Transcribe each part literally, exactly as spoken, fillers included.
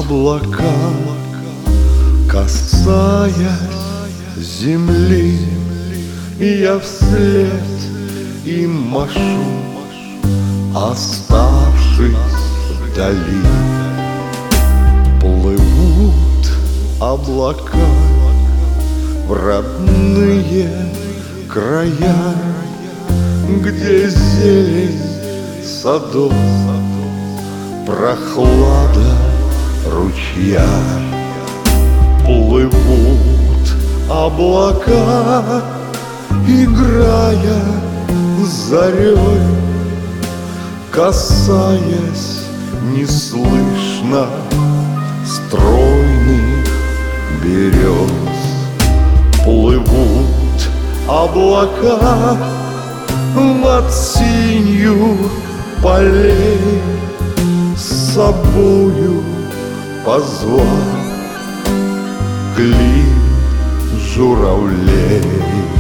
облака, касаясь земли, я вслед им машу, оставшись вдали. Плывут облака в родные края, где зелень садов, прохлада ручья. Плывут облака, играя зарей, касаясь неслышно стройных берез. Плывут облака над синью полей, с собою позвав клин журавлей.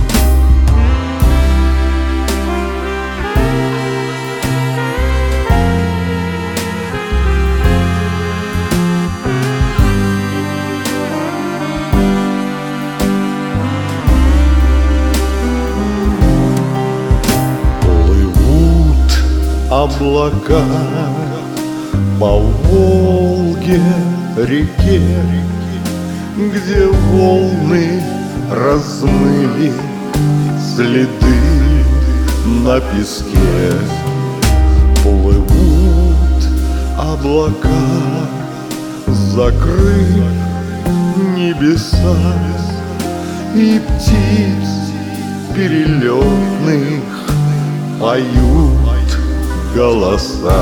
Плывут облака по Волге реке, где волны размыли следы на песке. Плывут облака, закрыв небеса, и птиц перелетных поют голоса.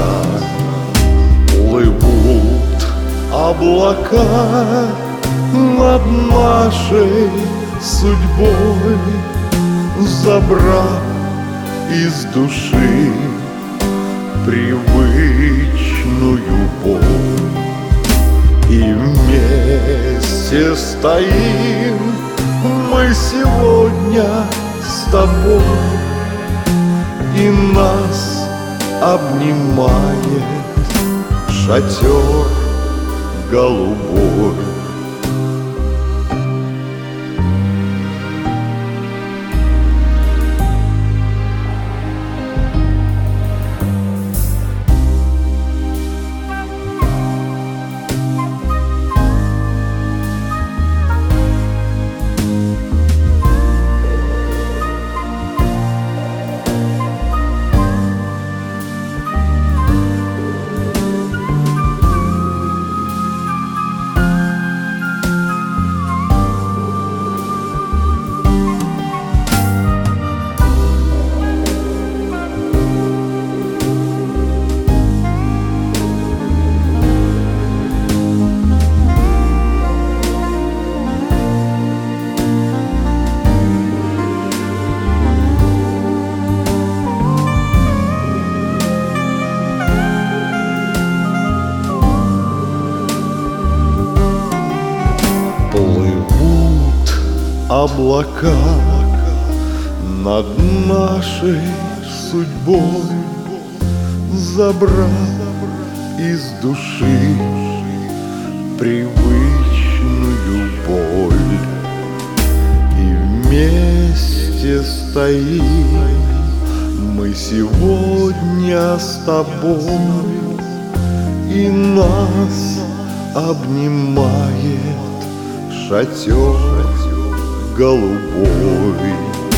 Плывут облака над нашей судьбой, забрав из души привычную боль. И вместе стоим мы сегодня с тобой, и нас обнимает шатер голубой. Плывут облака над нашей судьбой, забрав из души привычную боль. И вместе стоим мы сегодня с тобой, и нас обнимает шатер голубой.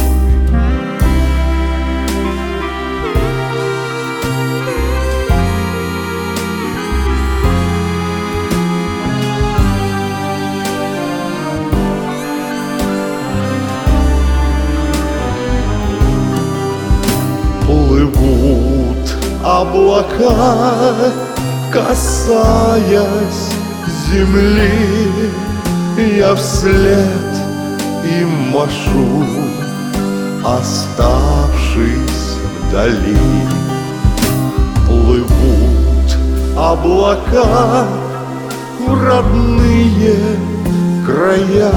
Плывут облака, касаясь земли, я вслед им машу, оставшись вдали. Плывут облака в родные края,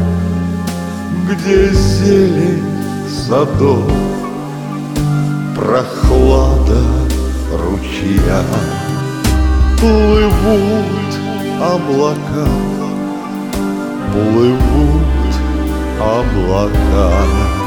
где зелень садов, прохлада ручья. Плывут облака, плывут облака.